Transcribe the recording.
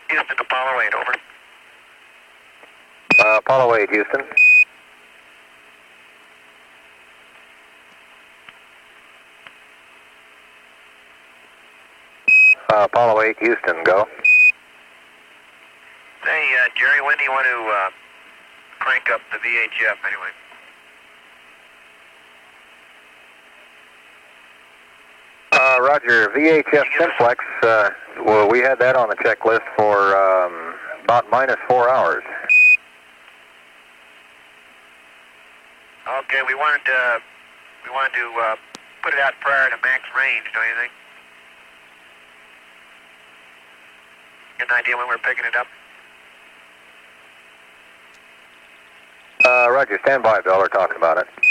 Houston, Apollo 8, over. Apollo 8, Houston. Apollo 8, Houston, go. Hey, Jerry, when do you want to crank up the VHF anyway? Roger, VHF Simplex, well, we had that on the checklist for about -4 hours. Okay, we wanted to put it out prior to max range, don't you think? Get an idea when we're picking it up? Roger, stand by, Bill, we're talking about it.